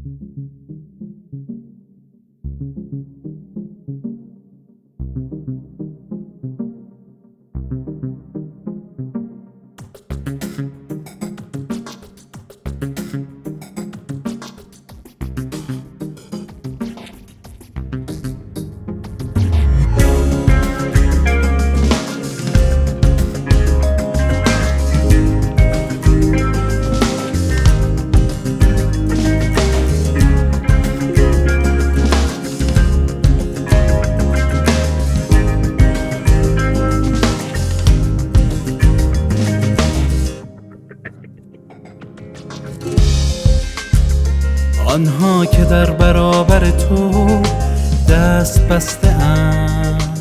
آنها که در برابر تو دست بسته اند،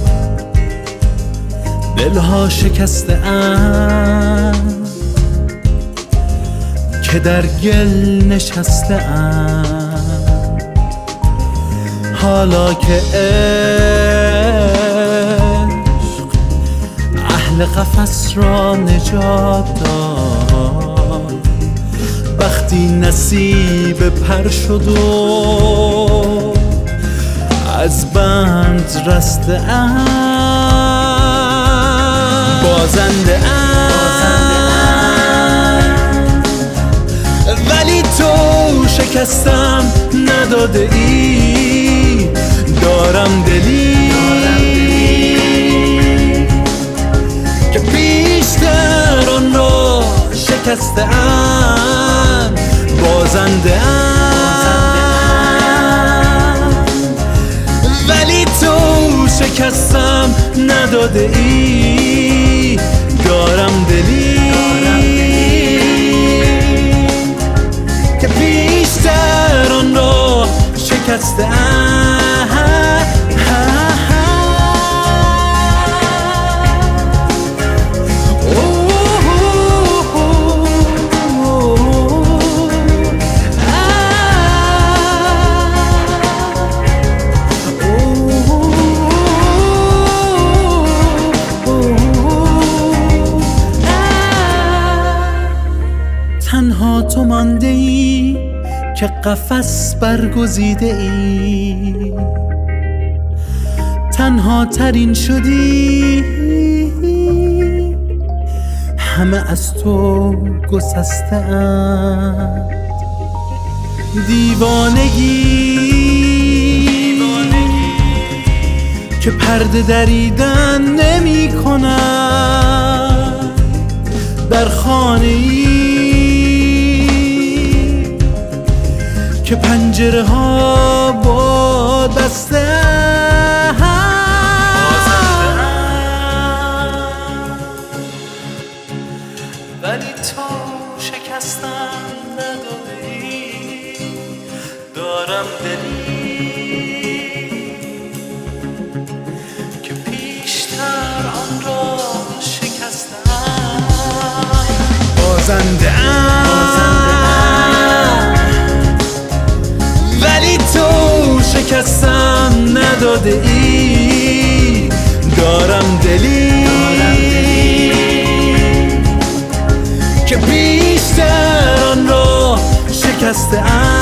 دلها شکسته اند، که در گل نشسته اند، حالا که عشق اهل قفس را نجات داد، وقتی نصیب پر شد و از بند رسته اند، بازنده اند، ولی تو شکستم نداده ای، دارم دلی که بیشتر آن را شکسته اند، بازنده اند، ولی تو شکستم نداده ای، دارم دلی که بیشتر آن را شکسته اند. تنها تو مانده ای که قفس برگزیده ای، تنها ترین شدی، همه از تو گسسته اند، دیوانگی که پرده دریدن نمی کند، در خانه ای که پنجره ها با بسته، ولی تو شکستم نداده ای، دارم دلی که بیشتر آن را شکستم، بازنده شکستم نداده ای، دارم دلی که بیشتر آن را شکسته ام.